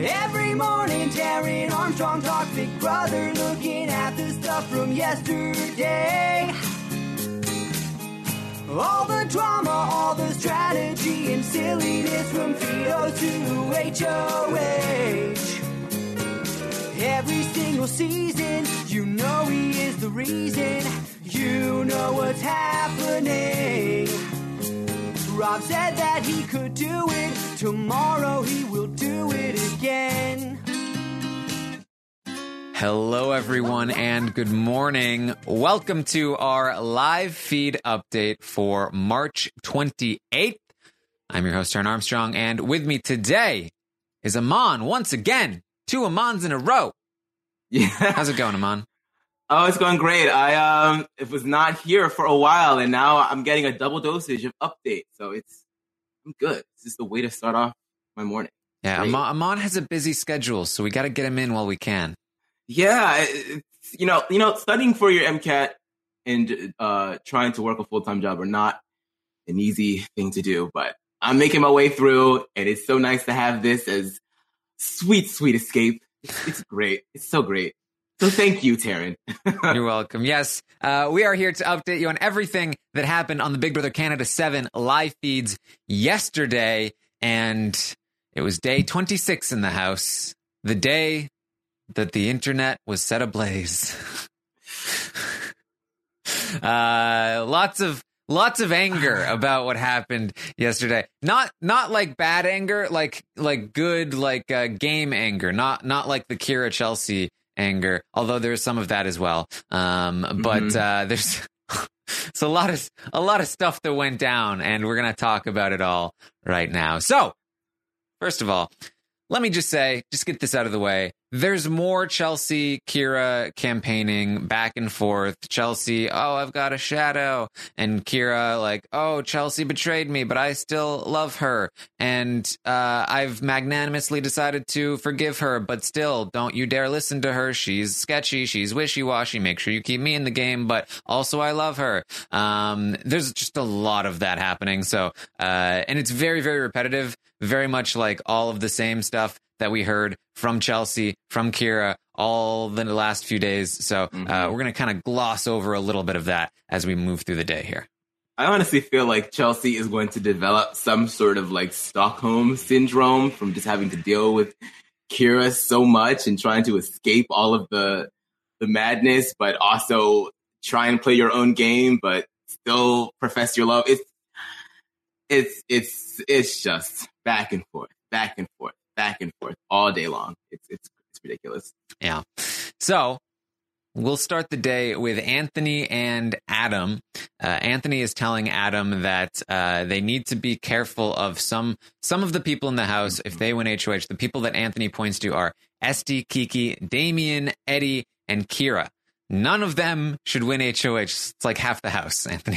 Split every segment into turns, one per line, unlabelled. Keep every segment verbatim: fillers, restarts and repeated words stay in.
Every morning, Darren Armstrong talks Big Brother, looking at the stuff from yesterday. All the drama, all the strategy and silliness from Vito to H O H. Every single season, you know he is the reason. You know what's happening. Rob said that he could do it. Tomorrow he will do it again.
Hello, everyone, and good morning. Welcome to our live feed update for March twenty-eighth. I'm your host, Darren Armstrong, and with me today is Aman once again. Two Amans in a row.
Yeah.
How's it going, Aman?
Oh, it's going great. I um it was not here for a while, and now I'm getting a double dosage of update. So it's I'm good. It's just the way to start off my morning.
Yeah,
Great.
Aman, Aman has a busy schedule, so we got to get him in while we can.
Yeah, it's, you know, you know, studying for your MCAT and uh, trying to work a full time job are not an easy thing to do. But I'm making my way through, and it's so nice to have this as sweet, sweet escape. It's, it's great. It's so great. So thank you, Taryn.
You're welcome. Yes, uh, we are here to update you on everything that happened on the Big Brother Canada seven live feeds yesterday, and it was day twenty-six in the house, the day that the internet was set ablaze. uh, lots of lots of anger about what happened yesterday. Not not like bad anger, like like good like uh, game anger. Not not like the Kira Chelsea anger. Although there's some of that as well. Um, but
Mm-hmm.
uh, there's it's a lot of a lot of stuff that went down, and we're gonna talk about it all right now. So first of all, let me just say, just get this out of the way. There's more Chelsea, Kira campaigning back and forth. Chelsea, oh, I've got a shadow. And Kira, like, oh, Chelsea betrayed me, but I still love her. And uh, I've magnanimously decided to forgive her, but still, don't you dare listen to her. She's sketchy. She's wishy-washy. Make sure you keep me in the game, but also I love her. Um, there's just a lot of that happening. So, uh, and it's very, very repetitive, very much like all of the same stuff that we heard from Chelsea, from Kira, all the last few days. So
Mm-hmm.
uh, we're going to kind of gloss over a little bit of that as we move through the day here.
I honestly feel like Chelsea is going to develop some sort of like Stockholm syndrome from just having to deal with Kira so much and trying to escape all of the the madness, but also try and play your own game, but still profess your love. It's it's it's it's just back and forth, back and forth, back and forth all day long. It's it's it's ridiculous.
Yeah. So we'll start the day with Anthony and Adam. Uh, Anthony is telling Adam that uh, they need to be careful of some some of the people in the house if they win H O H. The people that Anthony points to are Esty, Kiki, Damien, Eddie, and Kira. None of them should win H O H. It's like half the house, Anthony.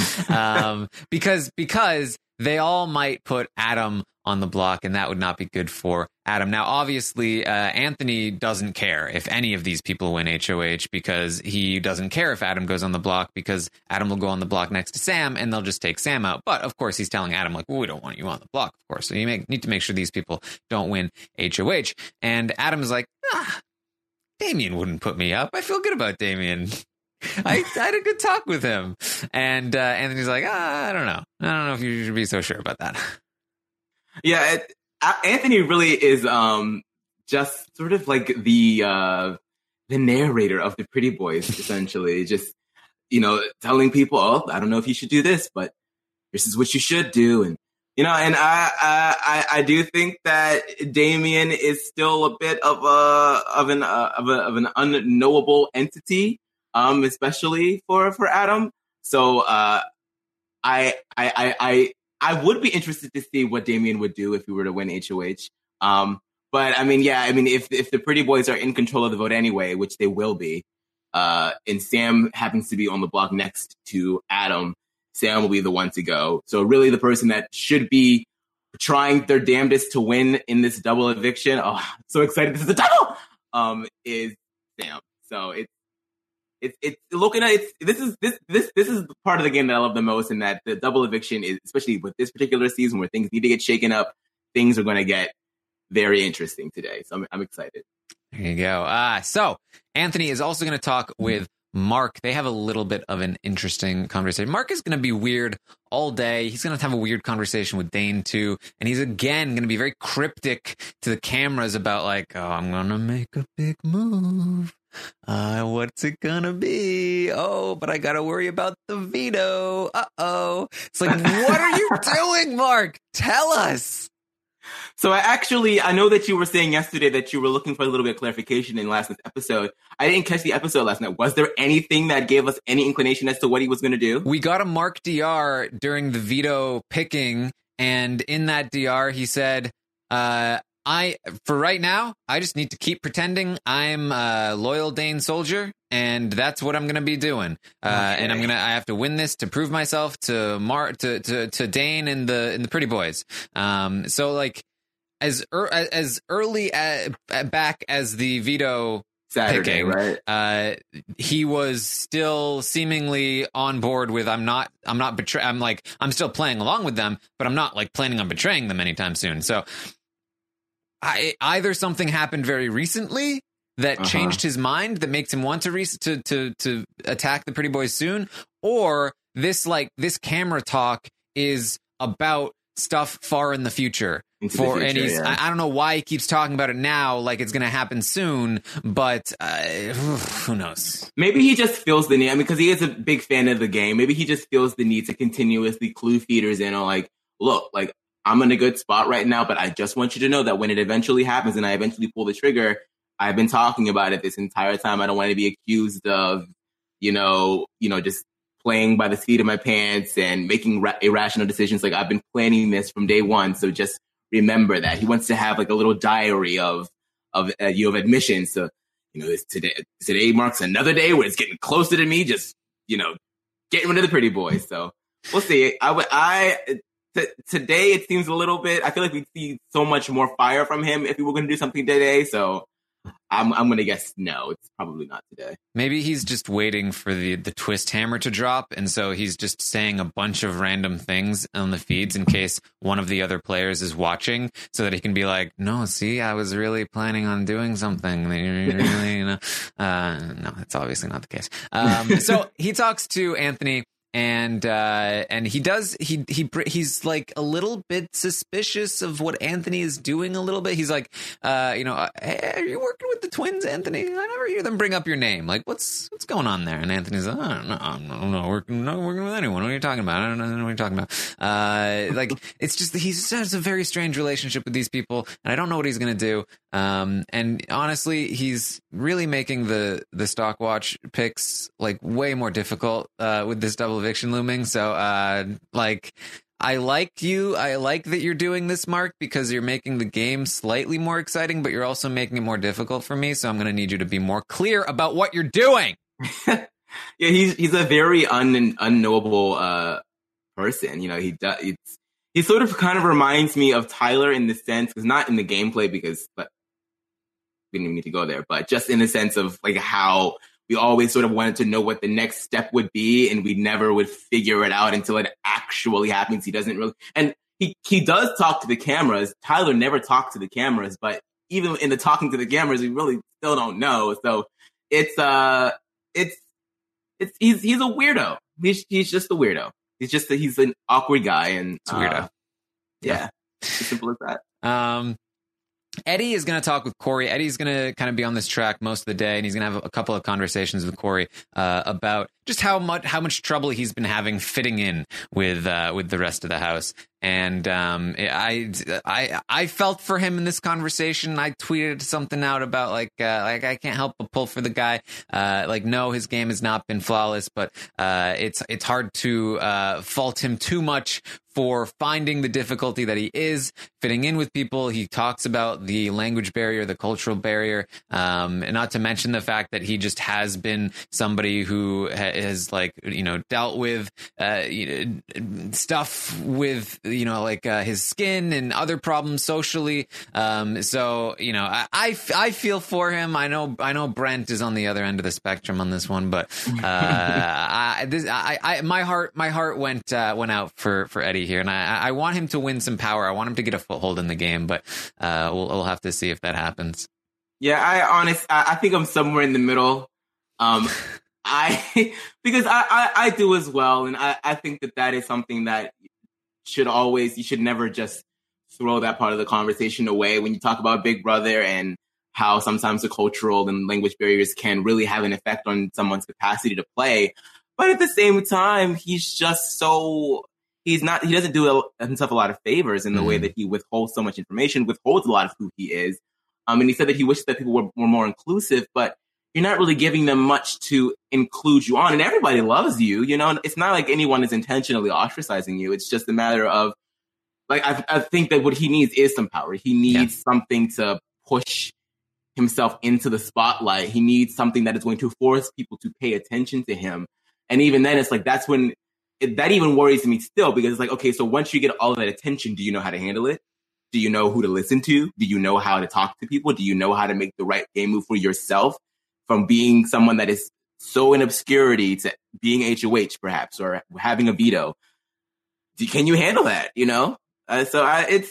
um, because because they all might put Adam on the block, and that would not be good for Adam. Now, obviously, uh, Anthony doesn't care if any of these people win H O H because he doesn't care if Adam goes on the block because Adam will go on the block next to Sam, and they'll just take Sam out. But, of course, he's telling Adam, like, well, we don't want you on the block, of course. So you make, need to make sure these people don't win H O H. And Adam is like, ah, Damien wouldn't put me up. I feel good about Damien. I, I had a good talk with him. And uh, Anthony's like, ah, I don't know. I don't know if you should be so sure about that.
Yeah, it, uh, Anthony really is um, just sort of like the uh, the narrator of the Pretty Boys, essentially. Just, you know, telling people, oh, I don't know if you should do this, but this is what you should do. And, you know, and I I, I do think that Damien is still a bit of a of an uh, of, a, of an unknowable entity, um, especially for, for Adam. So uh, I I I. I I would be interested to see what Damien would do if we were to win H O H. Um, but I mean, yeah, I mean, if if the Pretty Boys are in control of the vote anyway, which they will be, uh, and Sam happens to be on the block next to Adam, Sam will be the one to go. So really the person that should be trying their damnedest to win in this double eviction, oh, I'm so excited, this is a double, um, is Sam. So it's, It's it's looking at it's this is this this this is the part of the game that I love the most, and that the double eviction is, especially with this particular season where things need to get shaken up, things are going to get very interesting today. So I'm, I'm excited.
There you go. Uh, so Anthony is also going to talk with Mark. They have a little bit of an interesting conversation. Mark is going to be weird all day. He's going to have a weird conversation with Dane too. And he's again going to be very cryptic to the cameras about like, oh, I'm going to make a big move. Uh, what's it gonna be? Oh, but I gotta worry about the veto. Uh-oh. It's like, what are you doing, Mark? Tell us.
So I actually, I know that you were saying yesterday that you were looking for a little bit of clarification in last night's episode. I didn't catch the episode last night. Was there anything that gave us any inclination as to what he was going to do?
We got a Mark D R during the veto picking, and in that D R, he said, uh, I, for right now, I just need to keep pretending I'm a loyal Dane soldier, and that's what I'm going to be doing. Uh, okay. And I'm going to, I have to win this to prove myself to Mar, to, to, to Dane and the, and the Pretty Boys. Um, so like as, er, as early at, back as the veto
Saturday,
picking,
right?
Uh, he was still seemingly on board with, I'm not, I'm not betray, I'm like, I'm still playing along with them, but I'm not like planning on betraying them anytime soon. So, I, either something happened very recently that uh-huh. changed his mind, that makes him want to, re- to to to attack the Pretty Boys soon, or this like this camera talk is about stuff far in the future.
Into
for
the future,
and he's
yeah.
I, I don't know why he keeps talking about it now, like it's going to happen soon, but uh, who knows?
Maybe he just feels the need. I mean, because he is a big fan of the game. Maybe he just feels the need to continuously clue feeders in on like, look, like. I'm in a good spot right now, but I just want you to know that when it eventually happens and I eventually pull the trigger, I've been talking about it this entire time. I don't want to be accused of, you know, you know, just playing by the seat of my pants and making ra- irrational decisions. Like I've been planning this from day one. So just remember that. He wants to have like a little diary of, of, uh, you have admissions. So, you know, this today, today marks another day where it's getting closer to me, just, you know, getting rid of the Pretty Boys. So we'll see. I would, I, T- today, it seems a little bit, I feel like we'd see so much more fire from him if we were going to do something today. So I'm I'm going to guess no, it's probably not today.
Maybe he's just waiting for the, the twist hammer to drop. And so he's just saying a bunch of random things on the feeds in case one of the other players is watching so that he can be like, no, see, I was really planning on doing something. Really, you know? uh, no, that's obviously not the case. Um, so he talks to Anthony. And uh, and he does he he he's like a little bit suspicious of what Anthony is doing a little bit. He's like, uh, you know, hey, are you working with the twins, Anthony? I never hear them bring up your name. Like, what's what's going on there? And Anthony's like, I don't know, I'm not working, not working with anyone. What are you talking about? I don't know what you're talking about. Uh, like, it's just he has a very strange relationship with these people, and I don't know what he's gonna do. Um, and honestly, he's really making the the stock watch picks like way more difficult uh, with this double eviction looming. So uh like I like you I like that you're doing this, Mark, because you're making the game slightly more exciting, but you're also making it more difficult for me, so I'm gonna need you to be more clear about what you're doing.
Yeah, he's he's a very un unknowable uh person. You know, he does it's he sort of kind of reminds me of Tyler in the sense, because not in the gameplay, because but we didn't even need to go there, but just in the sense of like how we always sort of wanted to know what the next step would be, and we never would figure it out until it actually happens. He doesn't really, and he, he does talk to the cameras. Tyler never talked to the cameras, but even in the talking to the cameras, we really still don't know. So it's, uh, it's, it's, he's, he's a weirdo. He's, he's just a weirdo. He's just, a, he's an awkward guy, and
it's a weirdo.
Uh, yeah, as simple as that.
Um, Eddie is going to talk with Corey. Eddie's going to kind of be on this track most of the day, and he's going to have a couple of conversations with Corey uh, about just how much how much trouble he's been having fitting in with uh, with the rest of the house. And um, I, I, I felt for him in this conversation. I tweeted something out about like, uh, like I can't help but pull for the guy. Uh, like, no, his game has not been flawless, but uh, it's it's hard to uh, fault him too much for finding the difficulty that he is fitting in with people. He talks about the language barrier, the cultural barrier, um, and not to mention the fact that he just has been somebody who has like, you know, dealt with uh, you know, stuff with, you know, like uh, his skin and other problems socially. Um, so, you know, I, I, I feel for him. I know I know Brent is on the other end of the spectrum on this one, but uh, I, I, this, I, I, my heart, my heart went uh, went out for, for Eddie here, and I, I want him to win some power. I want him to get a foothold in the game, but uh, we'll, we'll have to see if that happens.
Yeah, I honest, I, I think I'm somewhere in the middle. Um, I because I, I, I do as well, and I, I think that that is something that should always, you should never just throw that part of the conversation away when you talk about Big Brother and how sometimes the cultural and language barriers can really have an effect on someone's capacity to play. But at the same time, he's just so, he's not, he doesn't do himself a lot of favors in the mm-hmm. way that he withholds so much information, withholds a lot of who he is. Um, and he said that he wishes that people were, were more inclusive, but you're not really giving them much to include you on. And everybody loves you, you know, it's not like anyone is intentionally ostracizing you. It's just a matter of, like, I, I think that what he needs is some power. He needs yeah. something to push himself into the spotlight. He needs something that is going to force people to pay attention to him. And even then, it's like, that's when, it, that even worries me still, because it's like, okay, so once you get all of that attention, do you know how to handle it? Do you know who to listen to? Do you know how to talk to people? Do you know how to make the right game move for yourself? From being someone that is so in obscurity to being H O H, perhaps, or having a veto. Do, can you handle that? You know? Uh, so I, it's,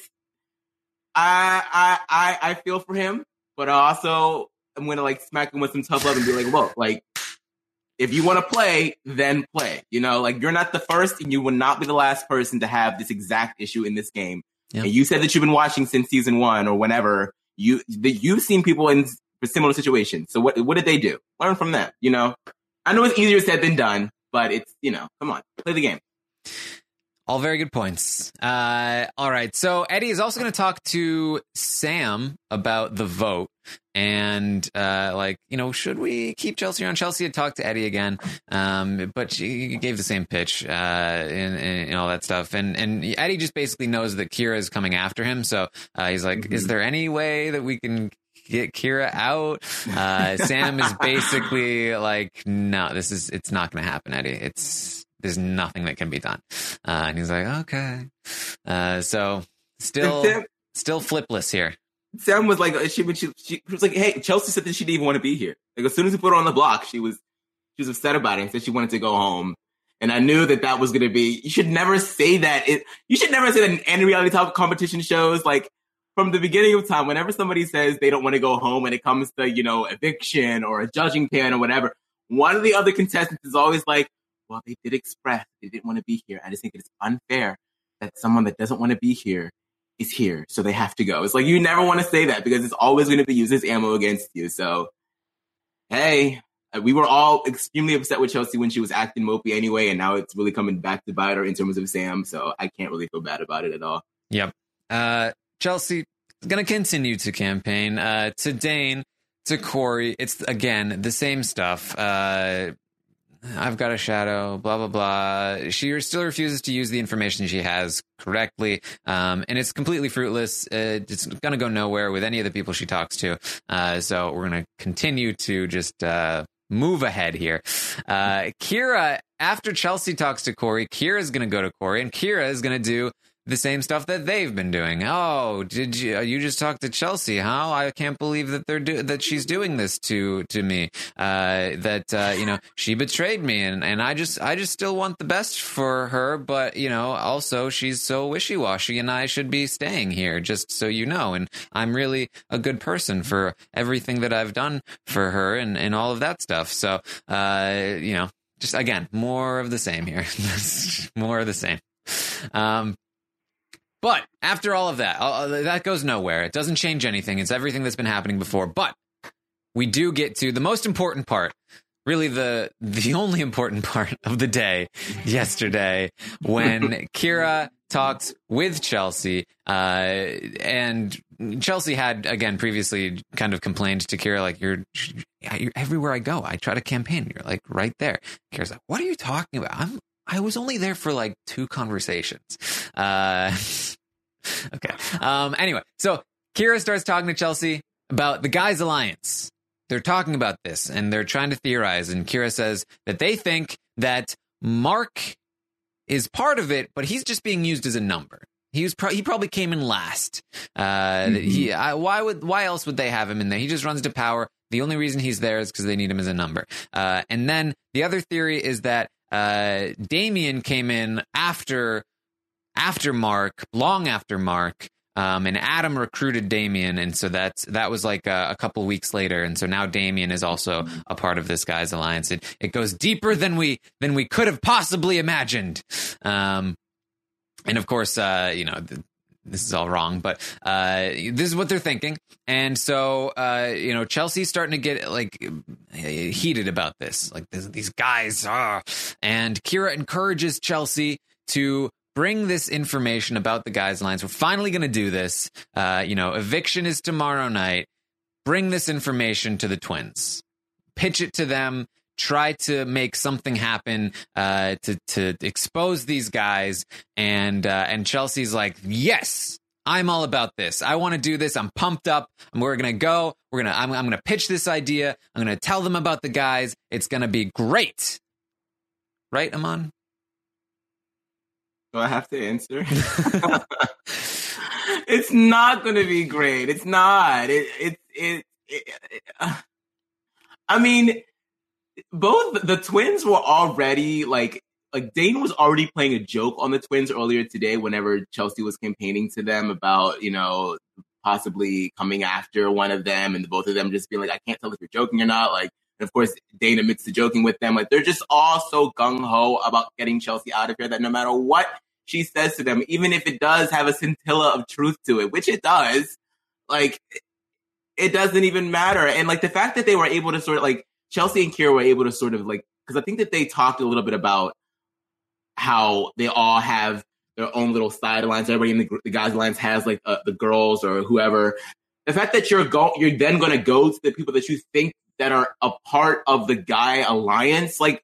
I, I, I, I feel for him, but I also I'm going to like smack him with some tough love and be like, look, like, if you want to play, then play. You know, like, you're not the first and you will not be the last person to have this exact issue in this game. Yep. And you said that you've been watching since season one or whenever. You, the, you've seen people in similar situations. So what what did they do? Learn from them, you know? I know it's easier said than done, but it's, you know, come on, play the game.
All very good points. Uh, all right. So Eddie is also going to talk to Sam about the vote. And uh, like, you know, should we keep Chelsea on? Chelsea had talked to Eddie again, um, but she gave the same pitch uh, and, and all that stuff. And and Eddie just basically knows that Kira is coming after him. So uh, he's like, mm-hmm. is there any way that we can get Kira out? Uh, Sam is basically like, no, this is, it's not going to happen, Eddie. It's, there's nothing that can be done. Uh, and he's like, okay. Uh, so still, Sam, still flipless here.
Sam was like, she, she, she was like, hey, Chelsea said that she didn't even want to be here. Like, as soon as we put her on the block, she was, she was upset about it and said she wanted to go home. And I knew that that was going to be, you should never say that. It, you should never say that in any reality type of competition shows. Like, from the beginning of time, whenever somebody says they don't want to go home and it comes to, you know, eviction or a judging pan or whatever, one of the other contestants is always like, well, they did express they didn't want to be here. I just think it's unfair that someone that doesn't want to be here is here, so they have to go. It's like, you never want to say that because it's always going to be used as ammo against you. So, hey, we were all extremely upset with Chelsea when she was acting mopey anyway, and now it's really coming back to bite her in terms of Sam, so I can't really feel bad about it at all.
Yep. Uh, Chelsea is going to continue to campaign. Uh, to Dane, to Corey, it's, again, the same stuff. Uh, I've got a shadow, blah, blah, blah. She still refuses to use the information she has correctly, um, and it's completely fruitless. Uh, it's going to go nowhere with any of the people she talks to, uh, so we're going to continue to just uh, move ahead here. Uh, Kira, after Chelsea talks to Corey, Kira is going to go to Corey, and Kira is going to do the same stuff that they've been doing. Oh, did you you just talked to Chelsea? How? I can't believe that they're do, that she's doing this to to me. Uh, that uh, you know, she betrayed me, and, and I just I just still want the best for her. But you know, also she's so wishy washy, and I should be staying here. Just so you know, and I'm really a good person for everything that I've done for her, and, and all of that stuff. So uh, you know, just again, more of the same here. More of the same. Um. But after all of that, uh, that goes nowhere. It doesn't change anything. It's everything that's been happening before. But we do get to the most important part, really the the only important part of the day yesterday, when Kira talked with Chelsea. Uh, and Chelsea had, again, previously kind of complained to Kira, like, you're, you're everywhere I go, I try to campaign. You're like right there. Kira's like, what are you talking about? I'm I was only there for like two conversations. Uh, okay. Um, anyway, so Kira starts talking to Chelsea about the Guys Alliance. They're talking about this and they're trying to theorize. And Kira says that they think that Mark is part of it, but he's just being used as a number. He was pro- he probably came in last. Uh, mm-hmm. he, I, why would why else would they have him in there? He just runs to power. The only reason he's there is because they need him as a number. Uh, and then the other theory is that uh, Damian came in after after Mark, long after Mark, um, and Adam recruited Damian, and so that's that was like a, a couple weeks later, and so now Damian is also a part of this Guys Alliance. It it goes deeper than we than we could have possibly imagined, um, and of course, uh, you know. The, This is all wrong, but uh, this is what they're thinking. And so, uh, you know, Chelsea's starting to get like heated about this. Like this, these guys are. And Kira encourages Chelsea to bring this information about the Guys Alliance. We're finally going to do this. Uh, you know, eviction is tomorrow night. Bring this information to the twins. Pitch it to them. Try to make something happen uh, to to expose these guys, and uh, and Chelsea's like, yes, I'm all about this. I want to do this. I'm pumped up. And we're gonna go. We're gonna. I'm, I'm gonna pitch this idea. I'm gonna tell them about the guys. It's gonna be great, right, Aman?
Do I have to answer? It's not gonna be great. It's not. It. It. It. it, it uh, I mean. Both the twins were already like like Dane was already playing a joke on the twins earlier today whenever Chelsea was campaigning to them about, you know, possibly coming after one of them, and both of them just being like, I can't tell if you're joking or not. Like, and of course, Dane admits to joking with them. Like, they're just all so gung-ho about getting Chelsea out of here that no matter what she says to them, even if it does have a scintilla of truth to it, which it does, like, it doesn't even matter. And like the fact that they were able to sort of like, Chelsea and Kira were able to sort of like, because I think that they talked a little bit about how they all have their own little sidelines. Everybody in the, the Guys Alliance has like uh, the girls or whoever. The fact that you're go, you're then going to go to the people that you think that are a part of the Guy Alliance, like,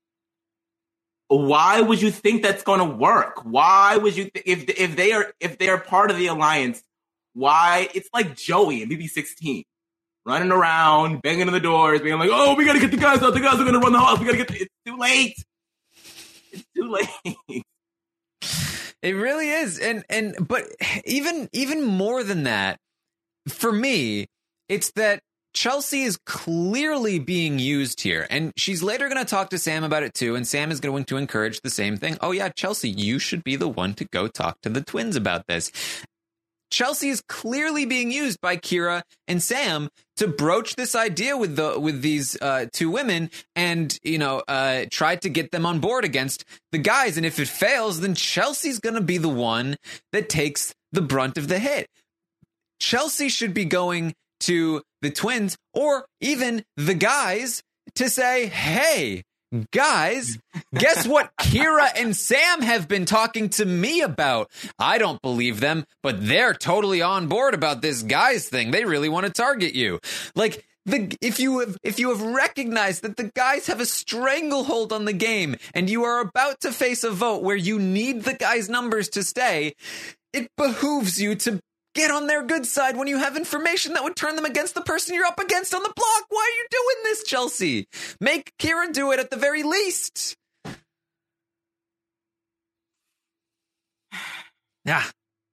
why would you think that's going to work? Why would you th- if if they are if they are part of the alliance? Why? It's like Joey in B B sixteen. Running around, banging on the doors, being like, oh, we got to get the guys out. The guys are going to run the house. We got to get the... It's too late. It's too late.
It really is. And, and, but even, even more than that, for me, it's that Chelsea is clearly being used here. And she's later going to talk to Sam about it too. And Sam is going to encourage the same thing. Oh yeah, Chelsea, you should be the one to go talk to the twins about this. Chelsea is clearly being used by Kira and Sam to broach this idea with the with these uh, two women, and you know, uh, try to get them on board against the guys. And if it fails, then Chelsea's going to be the one that takes the brunt of the hit. Chelsea should be going to the twins or even the guys to say, "Hey, guys, guess what Kira and Sam have been talking to me about? I don't believe them, but they're totally on board about this guys thing. They really want to target you." Like, the if you have if you have recognized that the guys have a stranglehold on the game and you are about to face a vote where you need the guys' numbers to stay, it behooves you to get on their good side when you have information that would turn them against the person you're up against on the block. Why are you doing this, Chelsea? Make Kira do it at the very least. Yeah.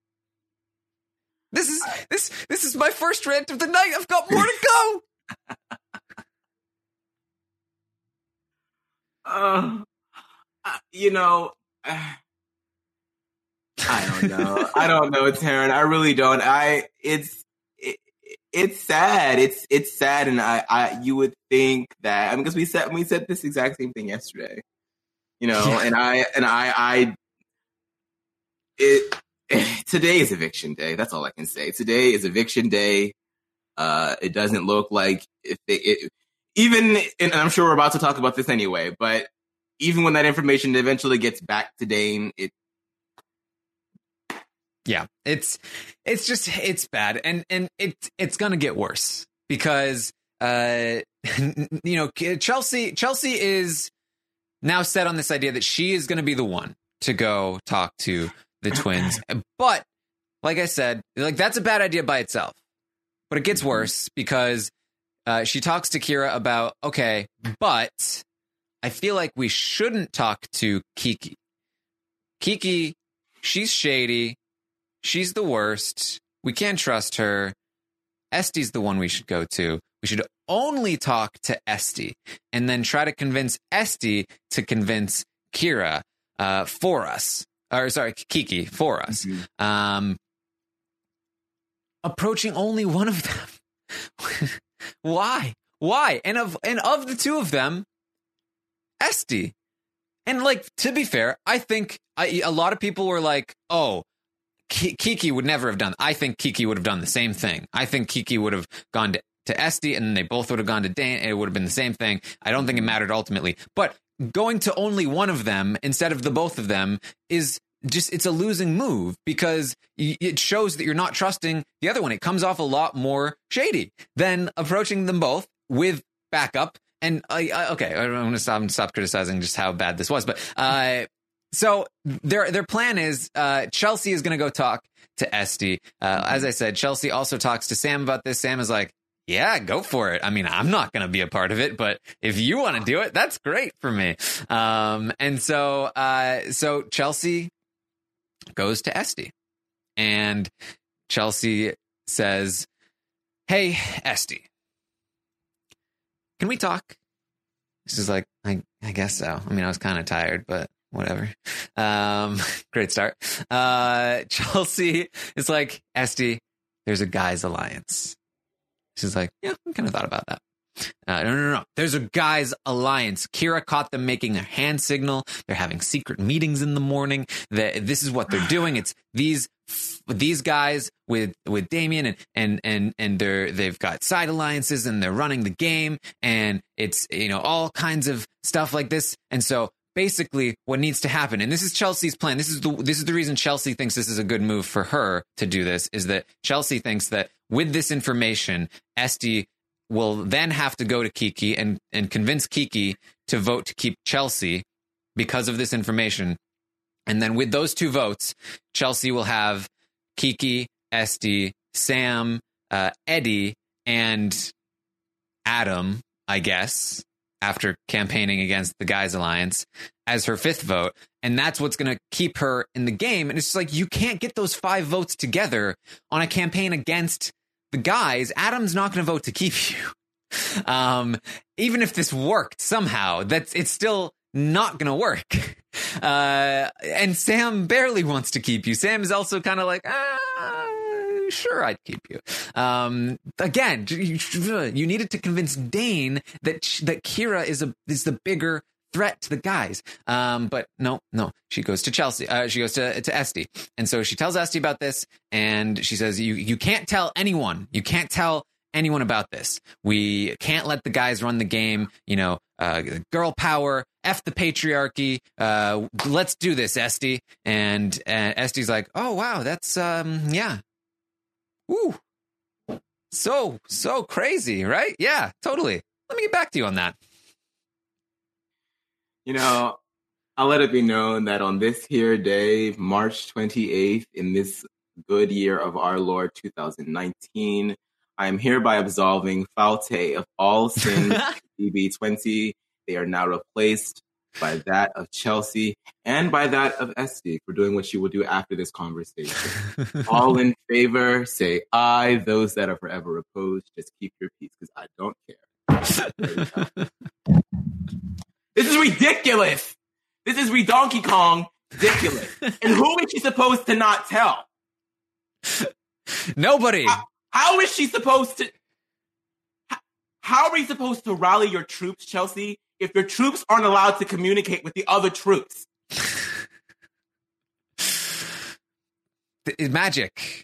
This is this this is my first rant of the night. I've got more to go.
uh, you know, uh, I don't know. I don't know, Taryn. I really don't. I it's it, it's sad. It's it's sad, and I, I you would think that I mean because we said we said this exact same thing yesterday, you know, yeah. and I and I I it today is eviction day. That's all I can say. Today is eviction day. Uh, it doesn't look like if they, it, even, and I'm sure we're about to talk about this anyway, but even when that information eventually gets back to Dane, it.
Yeah, it's, it's just, it's bad. And, and it, it's going to get worse because, uh, you know, Chelsea, Chelsea is now set on this idea that she is going to be the one to go talk to the twins. But like I said, like that's a bad idea by itself. But it gets worse because uh, she talks to Kira about, okay, but I feel like we shouldn't talk to Kiki. Kiki, she's shady. She's the worst. We can't trust her. Esti's the one we should go to. We should only talk to Esty and then try to convince Esty to convince Kira uh, for us. Or sorry, Kiki for us. Mm-hmm. Um, approaching only one of them. Why? Why? And of and of the two of them, Esty. And like, to be fair, I think I, a lot of people were like, oh, K- Kiki would never have done. I think Kiki would have done the same thing. I think Kiki would have gone to, to Esty and they both would have gone to Dane. It would have been the same thing. I don't think it mattered ultimately. But going to only one of them instead of the both of them is just, it's a losing move because it shows that you're not trusting the other one. It comes off a lot more shady than approaching them both with backup. And I, I okay, I'm going to stop, stop criticizing just how bad this was. But uh, so their their plan is uh, Chelsea is going to go talk to Esty. Uh, as I said, Chelsea also talks to Sam about this. Sam is like, yeah, go for it. I mean, I'm not going to be a part of it, but if you want to do it, that's great for me. Um, and so uh, so Chelsea goes to Esty. And Chelsea says, hey, Esty, can we talk? This is like, I, I guess so. I mean, I was kind of tired, but whatever. Um, great start. Uh, Chelsea is like, Esty, there's a guys alliance. She's like, yeah, I kind of thought about that. Uh, no, no, no, no. There's a guys alliance. Kira caught them making a hand signal. They're having secret meetings in the morning. The, this is what they're doing. It's these these guys with with Damien and and and and they're they've got side alliances and they're running the game and it's, you know, all kinds of stuff like this. And so basically what needs to happen, and this is Chelsea's plan. This is the this is the reason Chelsea thinks this is a good move for her to do this, is that Chelsea thinks that with this information, Esty will then have to go to Kiki and, and convince Kiki to vote to keep Chelsea because of this information. And then with those two votes, Chelsea will have Kiki, Esty, Sam, uh, Eddie, and Adam, I guess, after campaigning against the Guys Alliance, as her fifth vote. And that's what's going to keep her in the game. And it's just like, you can't get those five votes together on a campaign against the guys. Adam's not going to vote to keep you. Um, even if this worked somehow, that's it's still not going to work. Uh, and Sam barely wants to keep you. Sam is also kind of like, ah, sure, I'd keep you. Um, again, you needed to convince Dane that that Kira is a is the bigger threat to the guys. Um, but no, no, she goes to Chelsea. Uh, she goes to, to Esty. And so she tells Esty about this. And she says, you, you can't tell anyone. You can't tell anyone about this. We can't let the guys run the game. You know, uh, girl power, F the patriarchy. Uh, let's do this, Esty. And uh, Esty's like, oh, wow, that's, um, yeah. Ooh. So, so crazy, right? Yeah, totally. Let me get back to you on that.
You know, I'll let it be known that on this here day, March twenty-eighth, in this good year of our Lord two thousand nineteen, I am hereby absolving Falte of all sins D B twenty. They are now replaced by that of Chelsea and by that of Esty for doing what she will do after this conversation. All in favor, say aye. Those that are forever opposed, just keep your peace because I don't care. This is ridiculous. This is re Donkey Kong ridiculous. And who is she supposed to not tell?
Nobody.
How, how is she supposed to? How, how are you supposed to rally your troops, Chelsea, if your troops aren't allowed to communicate with the other troops?
It's magic.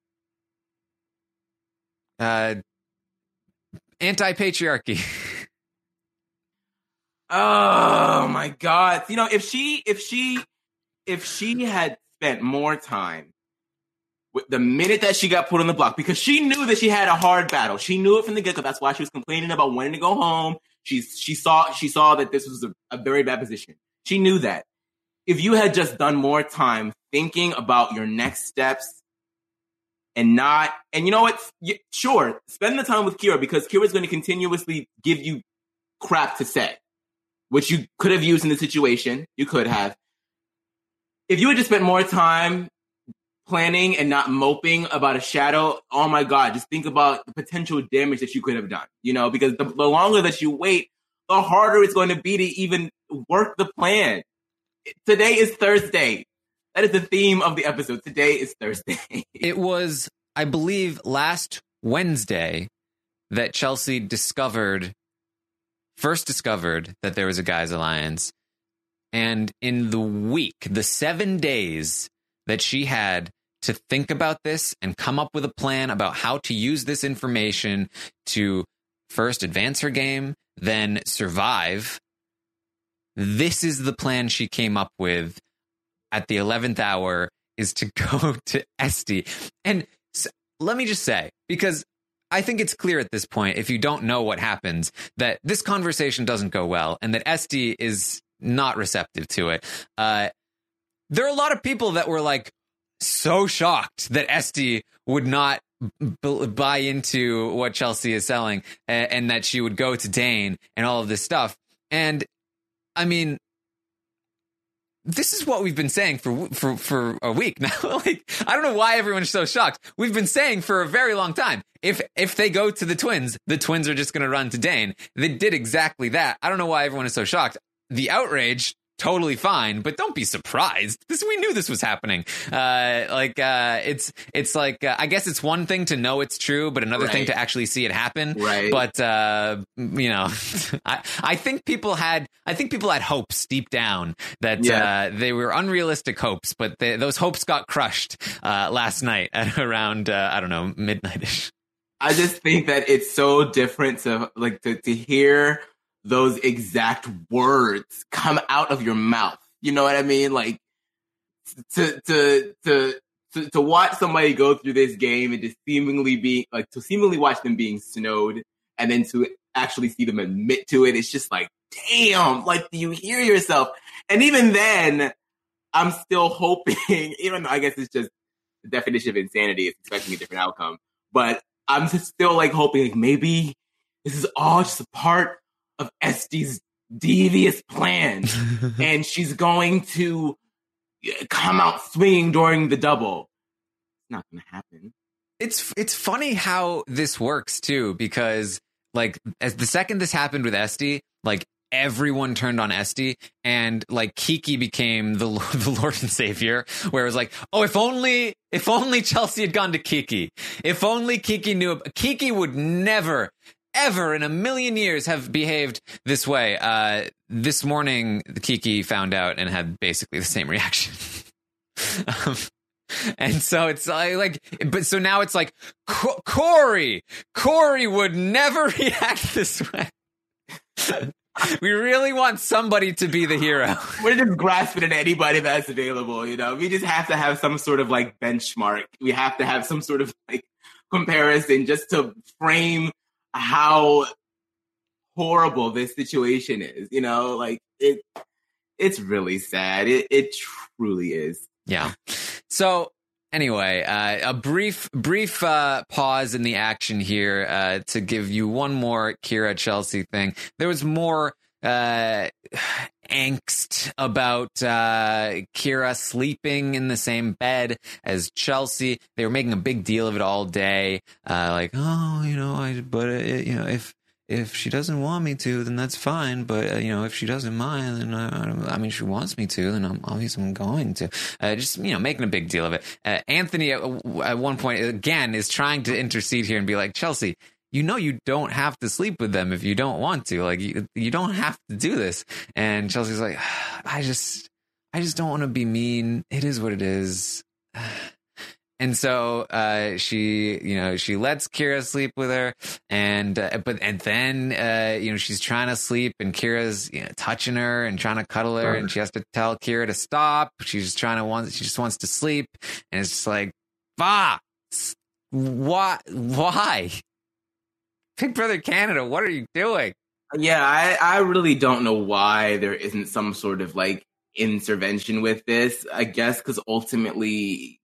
Uh, anti-patriarchy.
Oh my God. You know, if she if she if she had spent more time with the minute that she got put on the block, because she knew that she had a hard battle. She knew it from the get-go. That's why she was complaining about wanting to go home. She's she saw she saw that this was a, a very bad position. She knew that. If you had just done more time thinking about your next steps and not, and you know what? Sure, spend the time with Kira because Kira's going to continuously give you crap to say, which you could have used in the situation. You could have. If you had just spent more time planning and not moping about a shadow, oh my God, just think about the potential damage that you could have done, you know, because the, the longer that you wait, the harder it's going to be to even work the plan. Today is Thursday. That is the theme of the episode. Today is Thursday.
It was, I believe, last Wednesday that Chelsea discovered, first discovered that there was a Guys Alliance. And in the week, the seven days that she had to think about this and come up with a plan about how to use this information to first advance her game, then survive, this is the plan she came up with at the eleventh hour, is to go to Esty. And so, let me just say, because I think it's clear at this point, if you don't know what happens, that this conversation doesn't go well and that Esty is not receptive to it. Uh, there are a lot of people that were like so shocked that Esty would not b- buy into what Chelsea is selling and, and that she would go to Dane and all of this stuff. And I mean, this is what we've been saying for for for a week now. Like, I don't know why everyone's so shocked. We've been saying for a very long time, if if they go to the Twins, the Twins are just going to run to Dane. They did exactly that. I don't know why everyone is so shocked. The outrage, totally fine, but don't be surprised. This, we knew this was happening. Uh, like uh, it's it's like uh, I guess it's one thing to know it's true, but another
right.
thing to actually see it happen.
Right.
But uh, you know, I I think people had I think people had hopes deep down that
yeah.
uh, they were unrealistic hopes, but they, those hopes got crushed uh, last night at around uh, I don't know, midnightish.
I just think that it's so different to like to, to hear those exact words come out of your mouth. You know what I mean? Like to to to to, to watch somebody go through this game and just seemingly be like to seemingly watch them being snowed and then to actually see them admit to it. It's just like, damn, like, do you hear yourself? And even then, I'm still hoping, even though I guess it's just the definition of insanity is expecting a different outcome, but I'm just still like hoping like maybe this is all just a part of Esty's devious plan, and she's going to come out swinging during the double. It's not going to happen.
It's it's funny how this works too, because like as the second this happened with Esty, like everyone turned on Esty, and like Kiki became the the Lord and Savior, where it was like, oh, if only if only Chelsea had gone to Kiki, if only Kiki knew. Kiki would never, ever in a million years have behaved this way. Uh, this morning, Kiki found out and had basically the same reaction. um, and so it's like, like, but so now it's like, Co- Corey, Corey would never react this way. We really want somebody to be the hero.
We're just grasping at anybody that's available, you know? We just have to have some sort of like benchmark. We have to have some sort of like comparison just to frame how horrible this situation is, you know? Like it it's really sad. It it truly is.
Yeah. So anyway, uh, a brief brief uh, pause in the action here uh, to give you one more Kira Chelsea thing. There was more uh, angst about uh, Kira sleeping in the same bed as Chelsea. They were making a big deal of it all day. Uh, like, oh, you know, I but uh, you know, if if she doesn't want me to, then that's fine. But uh, you know, if she doesn't mind, then uh, I mean, she wants me to, then I'm obviously I'm going to. Uh, just you know, making a big deal of it. Uh, Anthony at, at one point again is trying to intercede here and be like, Chelsea, you know, you don't have to sleep with them if you don't want to. Like, you, you don't have to do this. And Chelsea's like, I just, I just don't want to be mean. It is what it is. And so uh, she, you know, she lets Kira sleep with her, and uh, but and then uh, you know, she's trying to sleep, and Kira's you know, touching her and trying to cuddle her, and she has to tell Kira to stop. She's just trying to want, she just wants to sleep, and it's just like, bah, why, why, Big Brother Canada, what are you doing?
Yeah, I, I really don't know why there isn't some sort of like intervention with this. I guess because ultimately.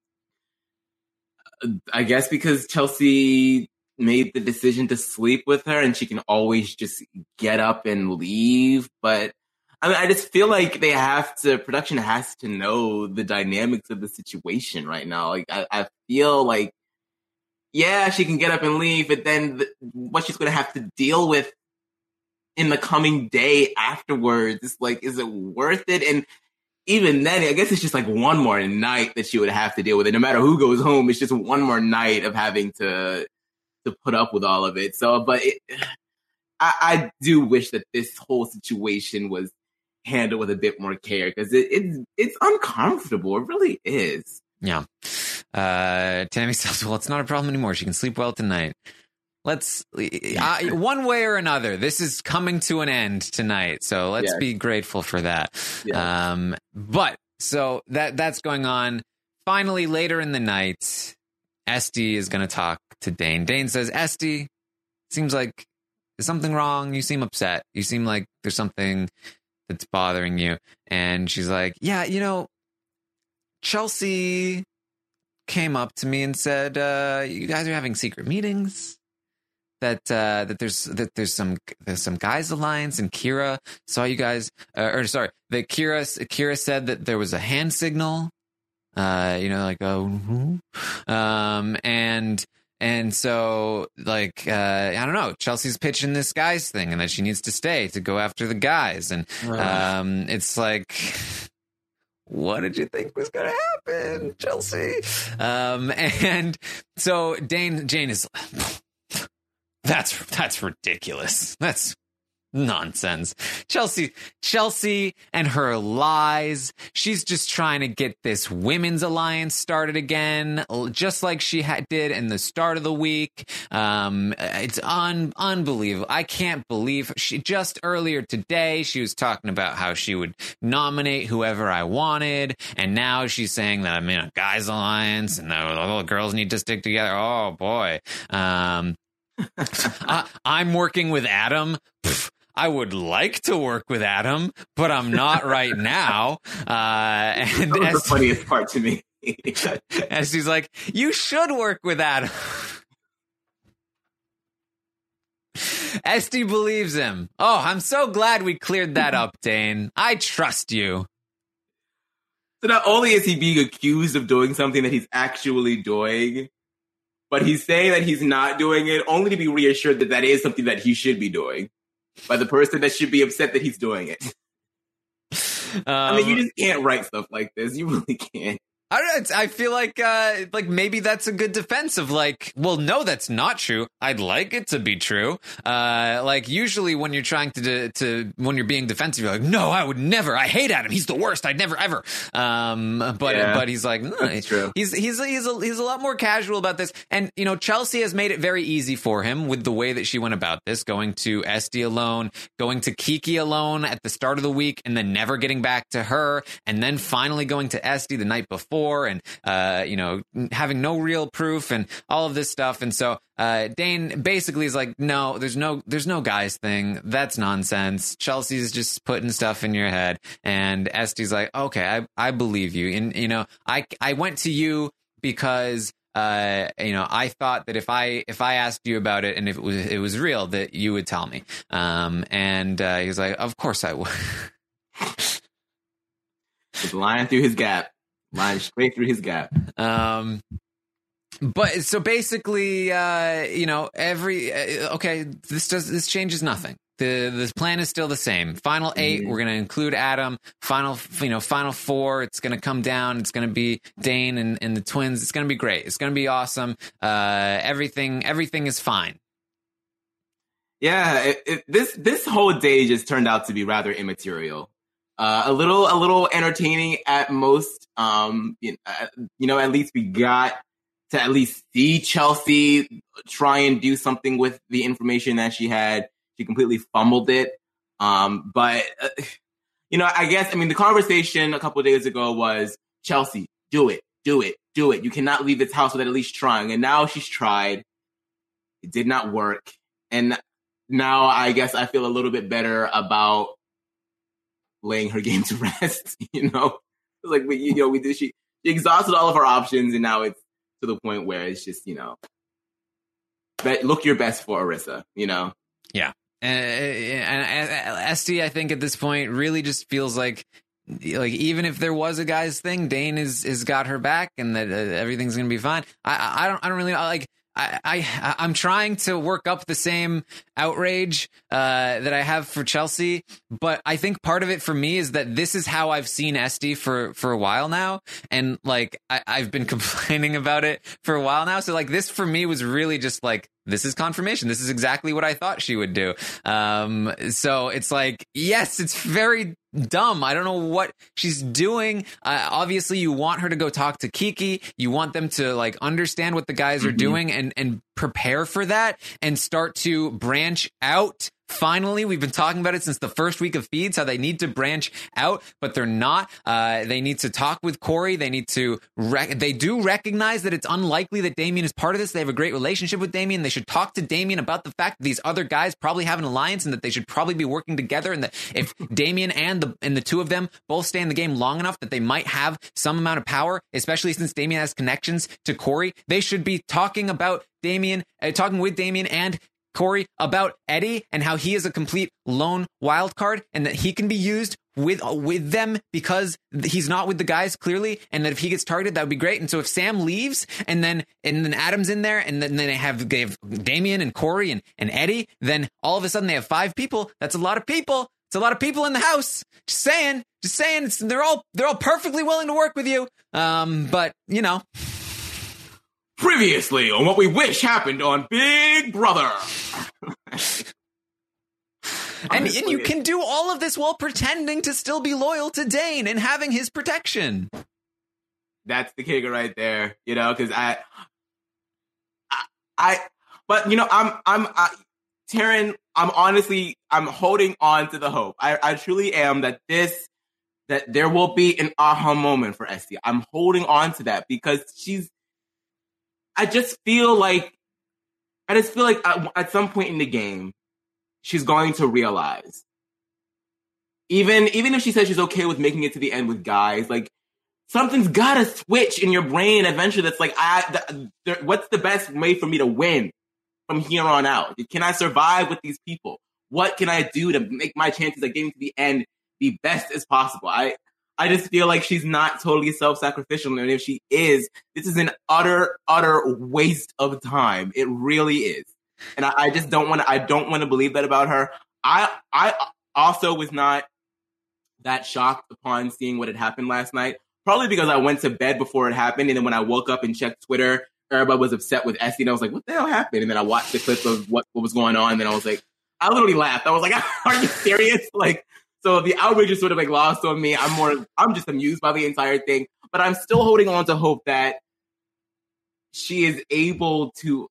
I guess because Chelsea made the decision to sleep with her and she can always just get up and leave. But I mean, I just feel like they have to, production has to know the dynamics of the situation right now. Like, I, I feel like, yeah, she can get up and leave, but then the, what she's going to have to deal with in the coming day afterwards, it's like, is it worth it? And even then, I guess it's just like one more night that she would have to deal with it. No matter who goes home, it's just one more night of having to to put up with all of it. So, but it, I, I do wish that this whole situation was handled with a bit more care, because it, it's it's uncomfortable. It really is.
Yeah. Uh, Tammy says, well, it's not a problem anymore. She can sleep well tonight. Let's, uh, one way or another, this is coming to an end tonight. So let's
yes.
be grateful for that.
Yes.
Um, but so that that's going on. Finally, later in the night, Esty is going to talk to Dane. Dane says, Esty, seems like there's something wrong. You seem upset. You seem like there's something that's bothering you. And she's like, yeah, you know, Chelsea came up to me and said, uh, you guys are having secret meetings. That uh, that there's that there's some there's some guys alliance, and Kira saw you guys uh, or sorry that Kira Kira said that there was a hand signal, uh, you know, like oh, um, and and so like uh, I don't know, Chelsea's pitching this guys thing, and that she needs to stay to go after the guys, and um, it's like, what did you think was going to happen, Chelsea? Um, and so Dane Jane is. That's that's ridiculous. That's nonsense. Chelsea, Chelsea and her lies. She's just trying to get this women's alliance started again, just like she had, did in the start of the week. Um, it's un, unbelievable. I can't believe she just earlier today, she was talking about how she would nominate whoever I wanted. And now she's saying that I'm in a guys alliance and the little girls need to stick together. Oh boy. Um, I, I'm working with Adam. Pff, I would like to work with Adam, but I'm not right now. Uh, and
that was
as,
the funniest part to me.
as she's like, you should work with Adam. Esty believes him. Oh, I'm so glad we cleared that up, Dane. I trust you.
So not only is he being accused of doing something that he's actually doing, but he's saying that he's not doing it only to be reassured that that is something that he should be doing by the person that should be upset that he's doing it. Um, I mean, you just can't write stuff like this. You really can't.
I don't know, I feel like uh, like maybe that's a good defense of like, well, no, that's not true. I'd like it to be true. Uh, like usually when you're trying to to when you're being defensive, you're like, no, I would never. I hate Adam. He's the worst. I'd never ever. Um, but
yeah,
but he's like, no,
that's true.
He's he's he's a, he's a lot more casual about this. And you know, Chelsea has made it very easy for him with the way that she went about this, going to Esty alone, going to Kiki alone at the start of the week, and then never getting back to her, and then finally going to Esty the night before. And, uh, you know, having no real proof and all of this stuff. And so uh, Dane basically is like, no, there's no there's no guys thing. That's nonsense. Chelsea's just putting stuff in your head. And Esty's like, OK, I, I believe you. And, you know, I I went to you because, uh, you know, I thought that if I if I asked you about it and if it was it was real, that you would tell me. Um, and uh, he was like, of course I would.
Just lying through his gap. Line straight through his gap. Um,
but so basically, uh, you know, every uh, okay, this does this changes nothing. The the plan is still the same. Final eight, mm-hmm. We're going to include Adam. Final, you know, final four. It's going to come down. It's going to be Dane and, and the twins. It's going to be great. It's going to be awesome. Uh, everything everything is fine.
Yeah, it, it, this this whole day just turned out to be rather immaterial. Uh, a little, a little entertaining at most. Um, you know, you know, at least we got to at least see Chelsea try and do something with the information that she had. She completely fumbled it. Um, but uh, you know, I guess I mean the conversation a couple of days ago was Chelsea, do it, do it, do it. You cannot leave this house without at least trying. And now she's tried. It did not work. And now I guess I feel a little bit better about laying her game to rest, you know? It's like, we, you know, we did, she, she exhausted all of her options, and now it's to the point where it's just, you know, look your best for Arissa, you know?
Yeah. and, and Esty, I think at this point really just feels like like even if there was a guy's thing, Dane is is got her back, and that uh, everything's gonna be fine. I I don't I don't really like. I, I I'm trying to work up the same outrage uh, that I have for Chelsea, but I think part of it for me is that this is how I've seen Esty for for a while now, and like I, I've been complaining about it for a while now. So like this for me was really just like, this is confirmation. This is exactly what I thought she would do. Um, so it's like, yes, it's very dumb. I don't know what she's doing. Uh, obviously, you want her to go talk to Kiki. You want them to like understand what the guys are mm-hmm. doing and and prepare for that and start to branch out. Finally, we've been talking about it since the first week of feeds, how they need to branch out, but they're not. Uh, they need to talk with Corey. They need to, rec- they do recognize that it's unlikely that Damian is part of this. They have a great relationship with Damian. They should talk to Damian about the fact that these other guys probably have an alliance and that they should probably be working together. And that if Damian and the, and the two of them both stay in the game long enough that they might have some amount of power, especially since Damian has connections to Corey, they should be talking about Damian, uh, talking with Damian and Corey about Eddie and how he is a complete lone wild card and that he can be used with with them because he's not with the guys clearly, and that if he gets targeted, that would be great. And so if Sam leaves and then and then Adam's in there and then, then they have they have Damian and Corey and, and Eddie, then all of a sudden they have five people. That's a lot of people. It's a lot of people in the house. Just saying, just saying. It's, they're all they're all perfectly willing to work with you. Um, but you know.
Previously on what we wish happened on Big Brother.
and, and you can do all of this while pretending to still be loyal to Dane and having his protection.
That's the kicker right there, you know, because I, I, I, but you know, I'm, I'm, I, Taryn, I'm honestly, I'm holding on to the hope. I, I truly am that this, that there will be an aha moment for Esty. I'm holding on to that because she's, I just feel like, I just feel like at, at some point in the game, she's going to realize, even, even if she says she's okay with making it to the end with guys, like something's got to switch in your brain eventually. That's like, I, the, the, what's the best way for me to win from here on out? Can I survive with these people? What can I do to make my chances of getting to the end be best as possible? I, I just feel like she's not totally self-sacrificial. And if she is, this is an utter, utter waste of time. It really is. And I, I just don't want to, I don't want to believe that about her. I, I also was not that shocked upon seeing what had happened last night, probably because I went to bed before it happened. And then when I woke up and checked Twitter, everybody was upset with Esty. And I was like, what the hell happened? And then I watched the clip of what, what was going on. And then I was like, I literally laughed. I was like, are you serious? Like, so the outrage is sort of like lost on me. I'm more, I'm just amused by the entire thing, but I'm still holding on to hope that she is able to,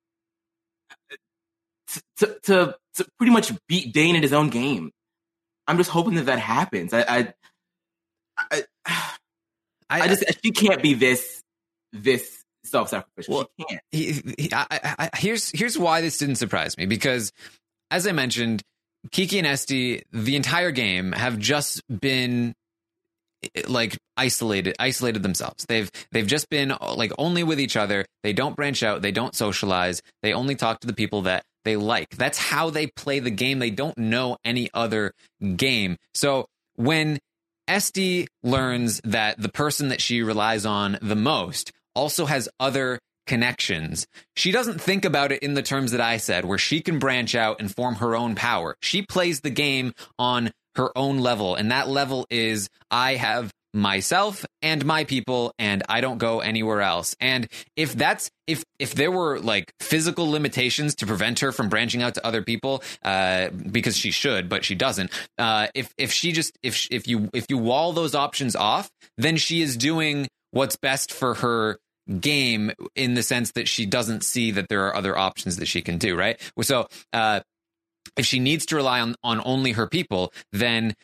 to, to, to pretty much beat Dane in his own game. I'm just hoping that that happens. I, I, I, I, I just, she can't be this, this self-sacrificial. Well, she can't.
He, he, I, I, here's, here's why this didn't surprise me, because as I mentioned, Kiki and Esty, the entire game, have just been like isolated, isolated themselves. They've they've just been like only with each other. They don't branch out. They don't socialize. They only talk to the people that they like. That's how they play the game. They don't know any other game. So when Esty learns that the person that she relies on the most also has other connections, she doesn't think about it in the terms that I said, where she can branch out and form her own power. She plays the game on her own level, and that level is, I have myself and my people, and I don't go anywhere else. And if that's if if there were like physical limitations to prevent her from branching out to other people, uh, because she should, but she doesn't. Uh, if if she just if if you if you wall those options off, then she is doing what's best for her game, in the sense that she doesn't see that there are other options that she can do, right? So uh if she needs to rely on on only her people, then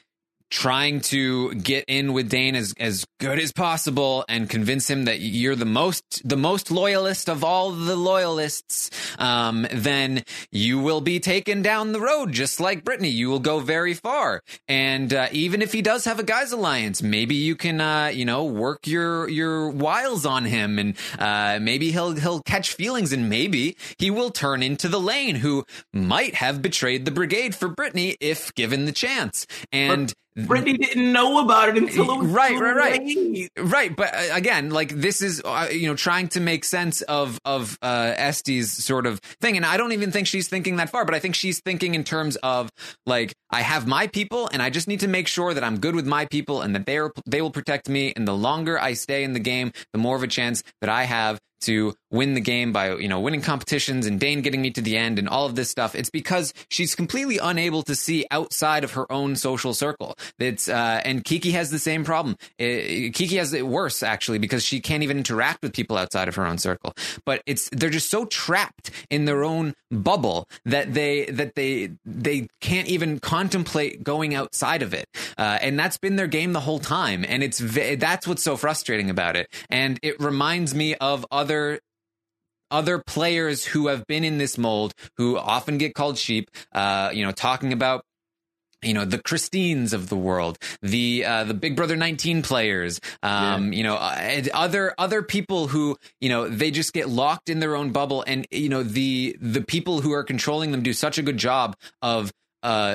trying to get in with Dane as, as good as possible and convince him that you're the most the most loyalist of all the loyalists, um, then you will be taken down the road just like Brittany. You will go very far. And uh, even if he does have a guys alliance, maybe you can uh, you know work your your wiles on him, and uh, maybe he'll he'll catch feelings, and maybe he will turn into the Lane who might have betrayed the brigade for Brittany if given the chance. And
but- Brittany didn't know about it until it was
right,
too
right, right,
late.
right. But uh, again, like this is uh, you know trying to make sense of of uh, Estee's sort of thing, and I don't even think she's thinking that far. But I think she's thinking in terms of like, I have my people, and I just need to make sure that I'm good with my people, and that they are they will protect me. And the longer I stay in the game, the more of a chance that I have to win the game by, you know, winning competitions and Dane getting me to the end and all of this stuff. It's because she's completely unable to see outside of her own social circle. It's uh, and Kiki has the same problem. It, Kiki has it worse, actually, because she can't even interact with people outside of her own circle. But it's they're just so trapped in their own bubble that they that they they can't even contemplate going outside of it. Uh, and that's been their game the whole time. And it's that's what's so frustrating about it. And it reminds me of other Other, other players who have been in this mold, who often get called sheep, uh, you know, talking about, you know, the Christines of the world, the uh, the Big Brother nineteen players, um, yeah. you know, uh, other other people who, you know, they just get locked in their own bubble. And, you know, the the people who are controlling them do such a good job of uh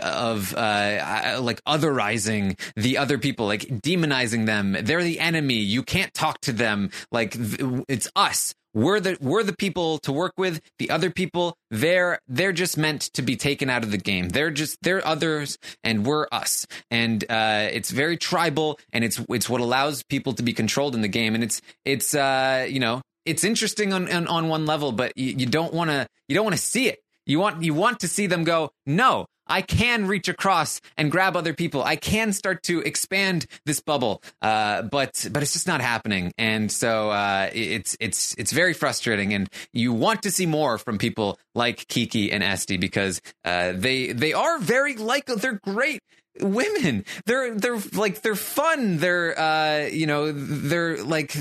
of uh like otherizing the other people, like demonizing them. They're the enemy. You can't talk to them. Like th- it's us. We're the we're the people to work with. The other people, they're they're just meant to be taken out of the game. They're just they're others, and we're us. And uh, it's very tribal, and it's it's what allows people to be controlled in the game. And it's it's uh you know it's interesting on on, on one level, but you, you don't want to you don't want to see it. You want you want to see them go, no, I can reach across and grab other people. I can start to expand this bubble, uh, but but it's just not happening. And so uh, it's it's it's very frustrating. And you want to see more from people like Kiki and Esty, because uh, they they are very like they're great women. They're they're like they're fun. They're uh, you know they're like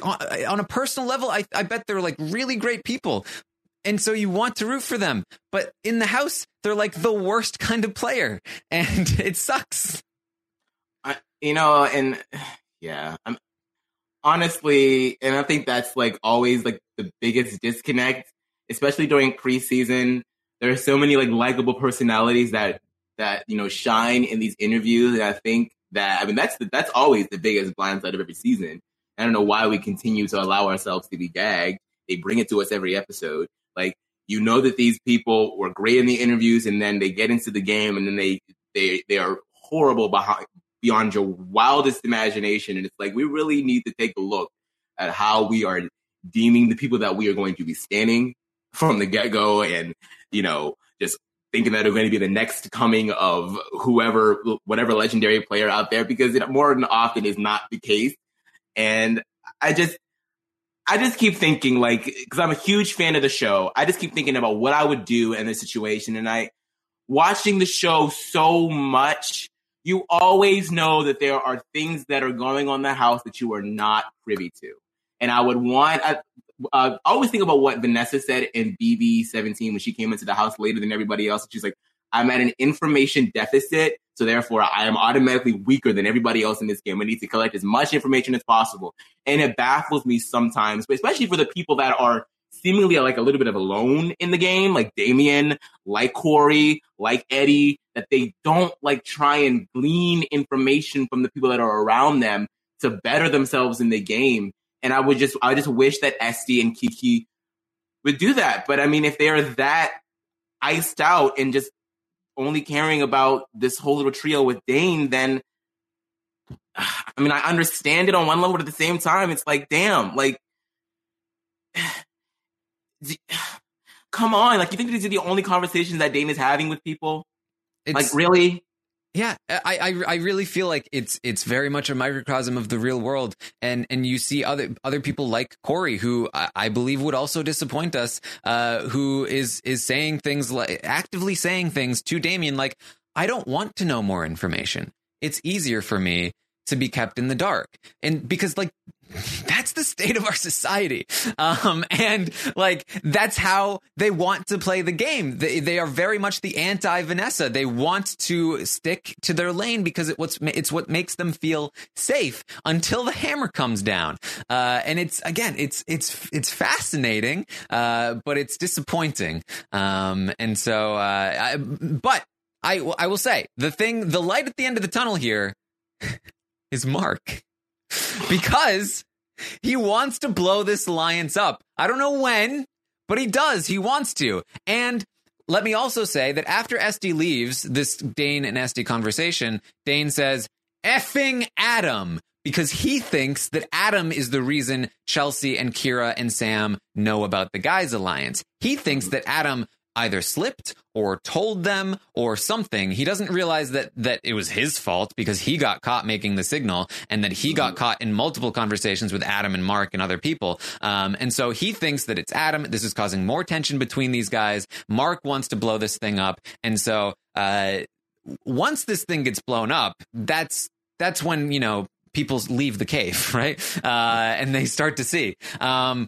on a personal level. I I bet they're like really great people. And so you want to root for them. But in the house, they're like the worst kind of player. And it sucks.
I, you know, and yeah, I'm honestly, and I think that's like always like the biggest disconnect, especially during preseason. There are so many like likable personalities that, that, you know, shine in these interviews. And I think that, I mean, that's the, that's always the biggest blindside of every season. I don't know why we continue to allow ourselves to be gagged. They bring it to us every episode. Like, you know that these people were great in the interviews, and then they get into the game, and then they they they are horrible behind, beyond your wildest imagination. And it's like, we really need to take a look at how we are deeming the people that we are going to be standing from the get-go, and, you know, just thinking that they're going to be the next coming of whoever, whatever legendary player out there, because it more than often is not the case. And I just, I just keep thinking, like, because I'm a huge fan of the show, I just keep thinking about what I would do in this situation. And I, watching the show so much, you always know that there are things that are going on in the house that you are not privy to. And I would want, I, uh, I always think about what Vanessa said in B B seventeen when she came into the house later than everybody else. She's like, I'm at an information deficit, so therefore I am automatically weaker than everybody else in this game. I need to collect as much information as possible. And it baffles me sometimes, but especially for the people that are seemingly like a little bit of alone in the game, like Damien, like Corey, like Eddie, that they don't like try and glean information from the people that are around them to better themselves in the game. And I would just, I just wish that Esty and Kiki would do that. But I mean, if they're that iced out and just only caring about this whole little trio with Dane, then, I mean, I understand it on one level, but at the same time, it's like, damn, like, come on. Like, you think these are the only conversations that Dane is having with people? It's, like, really?
Yeah, I, I I really feel like it's it's very much a microcosm of the real world, and and you see other other people like Corey, who I, I believe would also disappoint us, uh, who is is saying things like actively saying things to Damien like, I don't want to know more information. it's easier for me to be kept in the dark. And because like, that's the state of our society. Um, and like, that's how they want to play the game. They, they are very much the anti-Vanessa. They want to stick to their lane because it, what's, it's what makes them feel safe until the hammer comes down. Uh, and it's, again, it's, it's, it's fascinating, uh, but it's disappointing. Um, and so, uh, I, but I, I will say the thing, the light at the end of the tunnel here is Mark. Because he wants to blow this alliance up. I don't know when, but he does. He wants to. And let me also say that after Esty leaves this Dane and Esty conversation, Dane says, effing Adam, because he thinks that Adam is the reason Chelsea and Kira and Sam know about the guys' alliance. He thinks that Adam either slipped or told them or something. He doesn't realize that that it was his fault because he got caught making the signal and that he got caught in multiple conversations with Adam and Mark and other people. Um, and so he thinks that it's Adam. This is causing more tension between these guys. Mark wants to blow this thing up. And so uh, once this thing gets blown up, that's that's when, you know, people leave the cave, right? Uh, and they start to see. Um,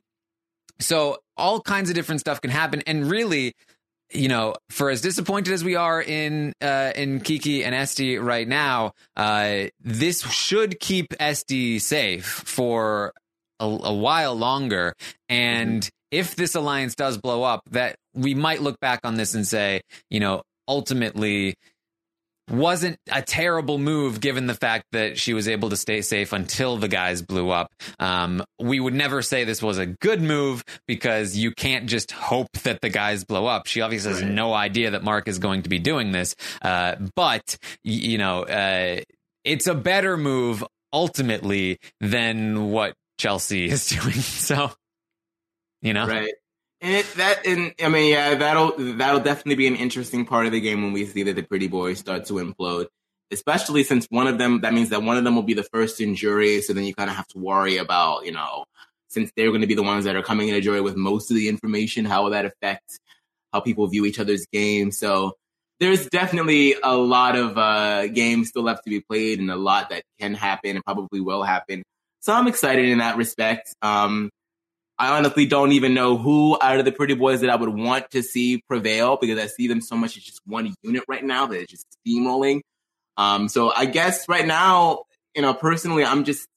so all kinds of different stuff can happen. And really, you know, for as disappointed as we are in uh, in Kiki and Esty right now, uh, this should keep Esty safe for a, a while longer. And mm-hmm. if this alliance does blow up, that we might look back on this and say, you know, ultimately wasn't a terrible move given the fact that she was able to stay safe until the guys blew up. Um, we would never say this was a good move because you can't just hope that the guys blow up. She obviously has no idea that Mark is going to be doing this. Uh, but, you know, uh, it's a better move ultimately than what Chelsea is doing. So, you know.
Right. And it, that, and I mean, yeah, that'll that'll definitely be an interesting part of the game when we see that the pretty boys start to implode. Especially since one of them, that means that one of them will be the first in jury. So then you kind of have to worry about, you know, since they're going to be the ones that are coming in a jury with most of the information, how will that affect how people view each other's games? So there's definitely a lot of uh, games still left to be played and a lot that can happen and probably will happen. So I'm excited in that respect. Um, I honestly don't even know who out of the pretty boys that I would want to see prevail because I see them so much as just one unit right now that it's just steamrolling. Um, so I guess right now, you know, personally, I'm just,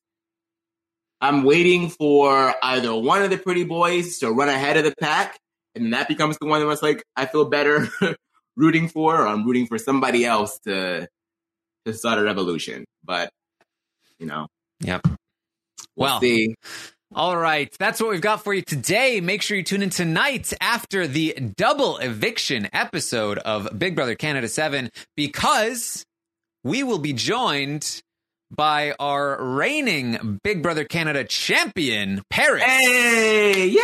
I'm waiting for either one of the pretty boys to run ahead of the pack, and that becomes the one that's like, I feel better rooting for, or I'm rooting for somebody else to, to start a revolution. But, you know.
Yep.
We'll
well,
see.
All right, that's what we've got for you today. Make sure you tune in tonight after the double eviction episode of Big Brother Canada seven because we will be joined by our reigning Big Brother Canada champion, Paris.
Hey, yay!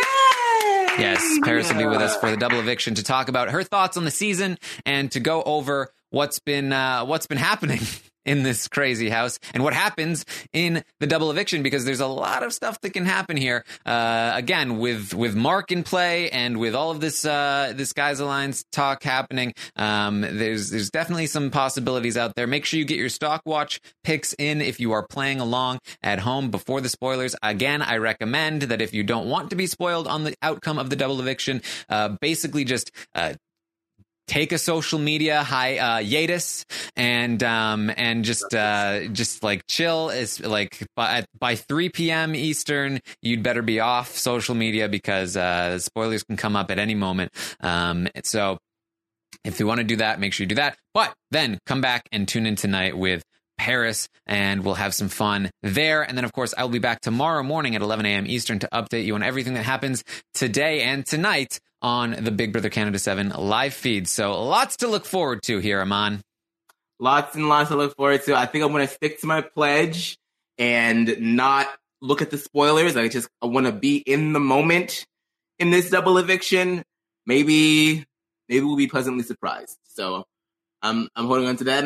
Yes, Paris will be with us for the double eviction to talk about her thoughts on the season and to go over what's been uh, what's been happening in this crazy house and what happens in the double eviction, because there's a lot of stuff that can happen here. Uh, again, with with Mark in play and with all of this uh, this guys alliance talk happening, um, there's there's definitely some possibilities out there. Make sure you get your stock watch picks in if you are playing along at home before the spoilers. Again, I recommend that if you don't want to be spoiled on the outcome of the double eviction, uh, basically just uh, take a social media hi uh hiatus and um and just uh just like chill. Is like by by three p.m. Eastern you'd better be off social media because uh spoilers can come up at any moment. Um so if you want to do that, make sure you do that, but then come back and tune in tonight with Paris and we'll have some fun there. And then of course I'll be back tomorrow morning at eleven a.m. Eastern to update you on everything that happens today and tonight on the Big Brother Canada seven live feed. So lots to look forward to here, Aman.
Lots and lots to look forward to. I think I'm going to stick to my pledge and not look at the spoilers. I just I want to be in the moment in this double eviction. Maybe maybe we'll be pleasantly surprised. So I'm I'm holding on to that, and I'm excited for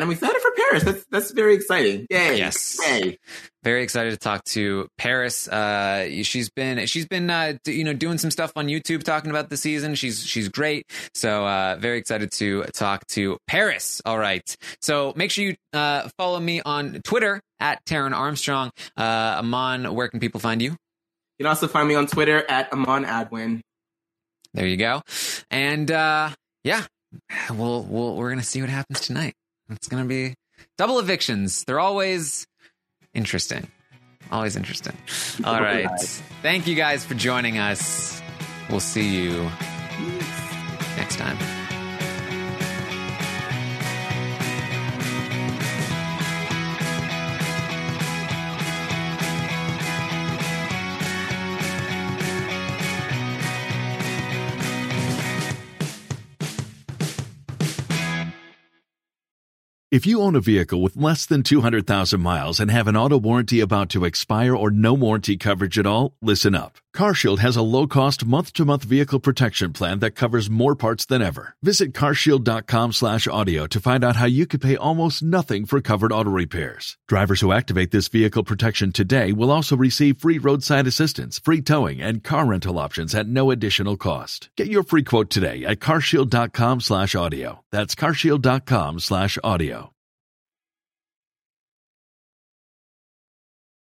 Paris. That's that's very exciting. Yay!
Yes.
Yay!
Very excited to talk to Paris. Uh, she's been she's been uh, you know doing some stuff on YouTube talking about the season. She's she's great. So uh, very excited to talk to Paris. All right. So make sure you uh, follow me on Twitter at Taran Armstrong. Uh, Aman, where can people find you?
You can also find me on Twitter at Aman Adwin.
There you go. And uh, yeah, we'll, we'll we're gonna see what happens tonight. It's gonna be double evictions. They're always interesting. Always interesting. All right. Thank you guys for joining us. We'll see you next time.
If you own a vehicle with less than two hundred thousand miles and have an auto warranty about to expire or no warranty coverage at all, listen up. CarShield has a low-cost month-to-month vehicle protection plan that covers more parts than ever. Visit carshield.com slash audio to find out how you could pay almost nothing for covered auto repairs. Drivers who activate this vehicle protection today will also receive free roadside assistance, free towing, and car rental options at no additional cost. Get your free quote today at carshield.com slash audio. That's carshield.com slash audio.